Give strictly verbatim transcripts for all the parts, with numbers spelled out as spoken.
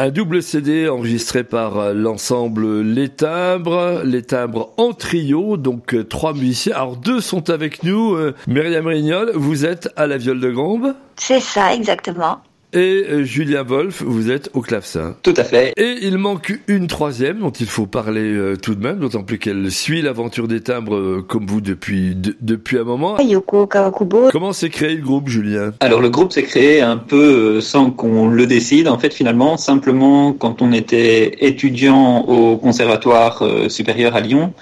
Un double C D enregistré par l'ensemble Les Timbres, Les Timbres en trio, donc euh, trois musiciens. Alors deux sont avec nous. Euh, Myriam Rignol, vous êtes à la viole de gambe. C'est ça, exactement. Et euh, Julien Wolf, vous êtes au clavecin. Tout à fait. Et il manque une troisième dont il faut parler euh, tout de même, d'autant plus qu'elle suit l'aventure des timbres euh, comme vous depuis de, depuis un moment. Yoko Kawakubo. Comment s'est créé le groupe, Julien ? Alors le groupe s'est créé un peu sans qu'on le décide, en fait finalement, simplement quand on était étudiant au conservatoire euh, supérieur à Lyon.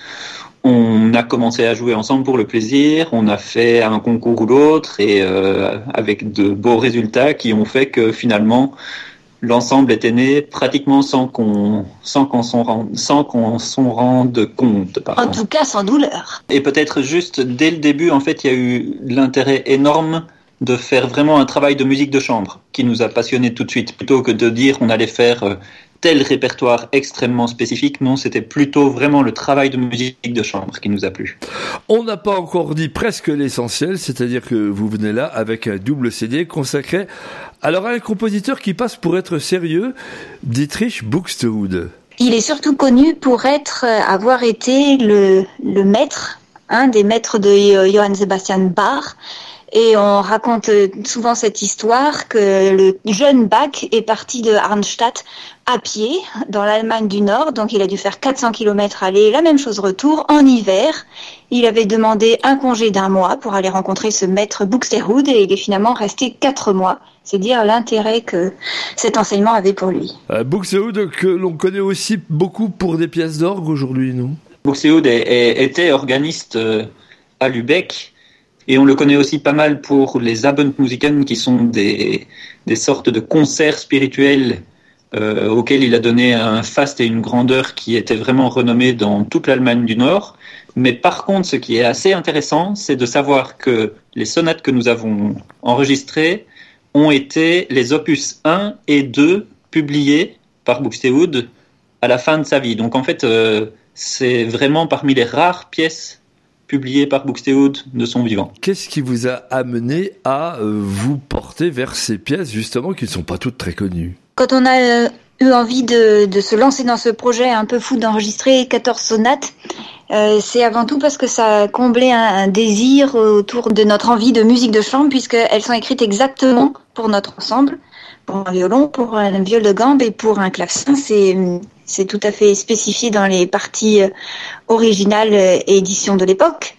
On a commencé à jouer ensemble pour le plaisir, on a fait un concours ou l'autre et euh, avec de beaux résultats qui ont fait que finalement l'ensemble était né pratiquement sans qu'on sans qu'on s'en rende, sans qu'on s'en rende compte. En tout cas sans douleur. Et peut-être juste dès le début en fait il y a eu l'intérêt énorme de faire vraiment un travail de musique de chambre qui nous a passionnés tout de suite plutôt que de dire on allait faire euh, tel répertoire extrêmement spécifique. Non, c'était plutôt vraiment le travail de musique de chambre qui nous a plu. On n'a pas encore dit presque l'essentiel, c'est-à-dire que vous venez là avec un double C D consacré alors à un compositeur qui passe pour être sérieux, Dietrich Buxtehude. Il est surtout connu pour être, avoir été le, le maître, un des maîtres de Johann Sebastian Bach. Et on raconte souvent cette histoire que le jeune Bach est parti de Arnstadt à pied dans l'Allemagne du Nord, donc il a dû faire quatre cents kilomètres aller, la même chose retour, en hiver. Il avait demandé un congé d'un mois pour aller rencontrer ce maître Buxtehude et il est finalement resté quatre mois. C'est dire l'intérêt que cet enseignement avait pour lui. Euh, Buxtehude que l'on connaît aussi beaucoup pour des pièces d'orgue aujourd'hui, non ? Buxtehude était organiste à Lübeck. Et on le connaît aussi pas mal pour les Abendmusiken, qui sont des, des sortes de concerts spirituels euh, auxquels il a donné un faste et une grandeur qui étaient vraiment renommés dans toute l'Allemagne du Nord. Mais par contre, ce qui est assez intéressant, c'est de savoir que les sonates que nous avons enregistrées ont été les opus un et deux publiés par Buxtehude à la fin de sa vie. Donc en fait, euh, c'est vraiment parmi les rares pièces publié par Buxtehude de son vivant. Qu'est-ce qui vous a amené à euh, vous porter vers ces pièces, justement, qui ne sont pas toutes très connues ? Quand on a euh, eu envie de, de se lancer dans ce projet un peu fou d'enregistrer quatorze sonates, euh, c'est avant tout parce que ça a comblé un, un désir autour de notre envie de musique de chambre, puisqu'elles sont écrites exactement pour notre ensemble, pour un violon, pour un viol de gambe et pour un clavecin. C'est... C'est tout à fait spécifié dans les parties originales et éditions de l'époque.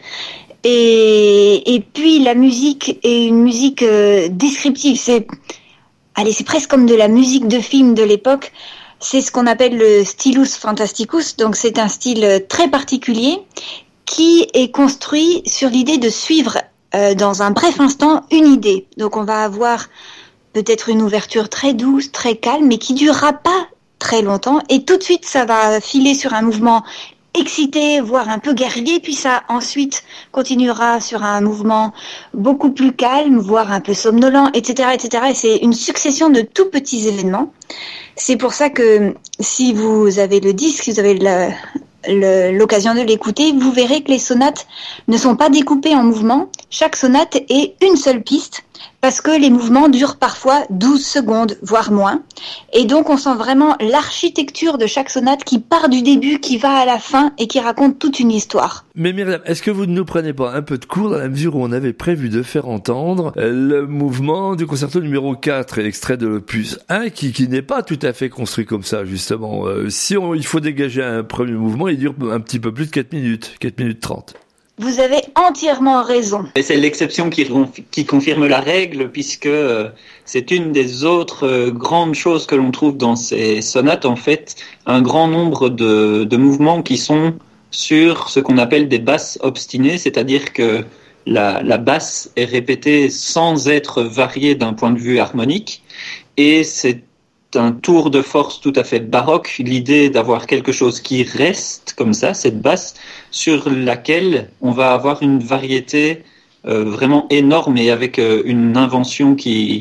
Et, et puis la musique est une musique descriptive. C'est, allez, c'est presque comme de la musique de film de l'époque. C'est ce qu'on appelle le stylus fantasticus. Donc c'est un style très particulier qui est construit sur l'idée de suivre euh, dans un bref instant une idée. Donc on va avoir peut-être une ouverture très douce, très calme, mais qui durera pas très longtemps, et tout de suite ça va filer sur un mouvement excité, voire un peu guerrier, puis ça ensuite continuera sur un mouvement beaucoup plus calme, voire un peu somnolent, et cetera, et cetera. Et c'est une succession de tout petits événements. C'est pour ça que si vous avez le disque, si vous avez le, le, l'occasion de l'écouter, vous verrez que les sonates ne sont pas découpées en mouvements. Chaque sonate est une seule piste, parce que les mouvements durent parfois douze secondes, voire moins. Et donc on sent vraiment l'architecture de chaque sonate qui part du début, qui va à la fin et qui raconte toute une histoire. Mais Myriam, est-ce que vous ne nous prenez pas un peu de cours dans la mesure où on avait prévu de faire entendre le mouvement du concerto numéro quatre, extrait de l'opus un, qui, qui n'est pas tout à fait construit comme ça, justement. Euh, si on, il faut dégager un premier mouvement, il dure un petit peu plus de quatre minutes, quatre minutes trente. Vous avez entièrement raison. Et c'est l'exception qui, qui confirme la règle, puisque euh, c'est une des autres euh, grandes choses que l'on trouve dans ces sonates, en fait, un grand nombre de, de mouvements qui sont sur ce qu'on appelle des basses obstinées, c'est-à-dire que la, la basse est répétée sans être variée d'un point de vue harmonique, et c'est un tour de force tout à fait baroque, l'idée d'avoir quelque chose qui reste comme ça, cette basse, sur laquelle on va avoir une variété euh, vraiment énorme et avec euh, une invention qui,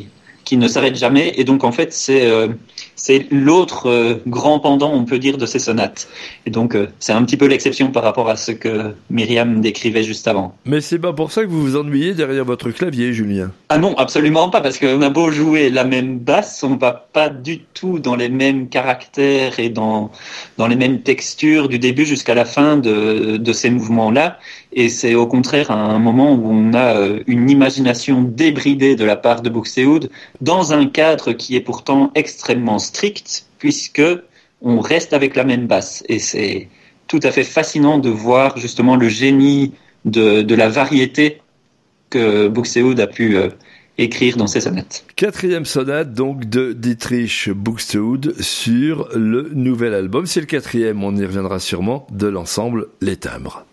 qui ne s'arrête jamais. Et donc, en fait, c'est, euh, c'est l'autre euh, grand pendant, on peut dire, de ces sonates. Et donc, euh, c'est un petit peu l'exception par rapport à ce que Myriam décrivait juste avant. Mais c'est pas pour ça que vous vous ennuyez derrière votre clavier, Julien. Ah non, absolument pas, parce qu'on a beau jouer la même basse, on va pas du tout dans les mêmes caractères et dans, dans les mêmes textures du début jusqu'à la fin de, de ces mouvements-là. Et c'est au contraire un moment où on a une imagination débridée de la part de Buxtehude dans un cadre qui est pourtant extrêmement strict, puisque on reste avec la même basse. Et c'est tout à fait fascinant de voir justement le génie de, de la variété que Buxtehude a pu euh, écrire dans ses sonates. Quatrième sonate donc de Dietrich Buxtehude sur le nouvel album. C'est le quatrième, on y reviendra sûrement, de l'ensemble Les Timbres.